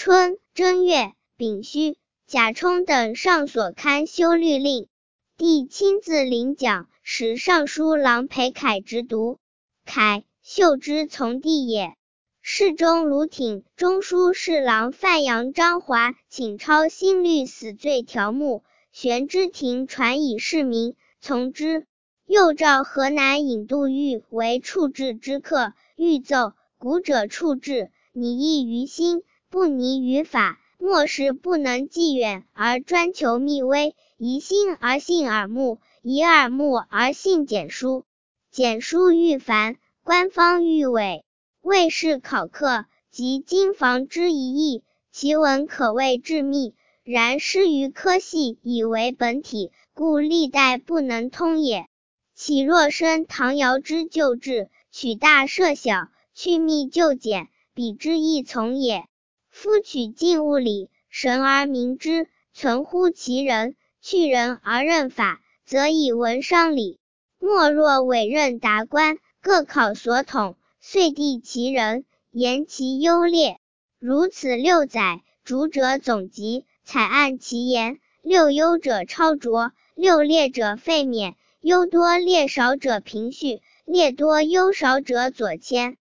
春、正月、丙戌、甲冲等上所刊修律令，帝亲自领奖，使尚书郎裴楷直读。楷，秀之从弟也。侍中卢挺、中书侍郎范阳张华请抄新律死罪条目，玄之庭传以示民，从之。又召河南尹杜预为处置之客，欲奏古者处置，拟议于心，不拟于法，末世不能济远而专求密微，宜心而信耳目，宜耳目而信简书。简书愈繁，官方愈伪，魏氏考克及经房之一役，其文可谓致密，然失于科系以为本体，故历代不能通也。岂若生唐尧之旧制，取大摄小，去密就简，彼之亦从也。夫取静物理，神而明之，存乎其人，去人而任法，则以文商理。莫若委任达官，各考所统，遂定其人，言其优劣。如此6载，主者总集，采按其言，6优者超擢，6劣者废免，优多劣少者平序，劣多优少者左迁。